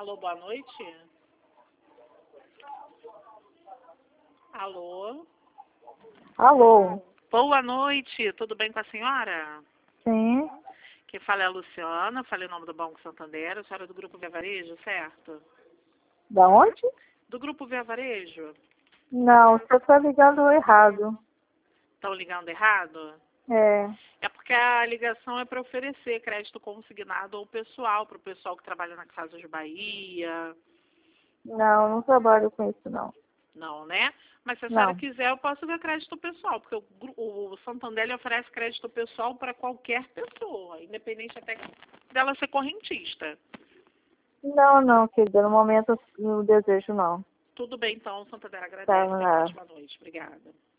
Alô, boa noite. Alô. Alô? Boa noite, tudo bem com a senhora? Sim. Quem fala é a Luciana, falei o nome do Banco Santander, a senhora é do Grupo Via Varejo, certo? Da onde? Do Grupo Via Varejo? Não, você está ligando errado. Estão ligando errado? É. É porque a ligação é para oferecer crédito consignado ao pessoal, para o pessoal que trabalha na Casas Bahia. Não trabalho com isso, não. Não, né? Mas se a senhora Não. quiser, eu posso ver crédito pessoal, porque o Santander ele oferece crédito pessoal para qualquer pessoa, independente até dela ser correntista. Não, querida. No momento, no desejo, não. Tudo bem, então, o Santander Tá, agradece. Tenha uma não. ótima noite. Obrigada.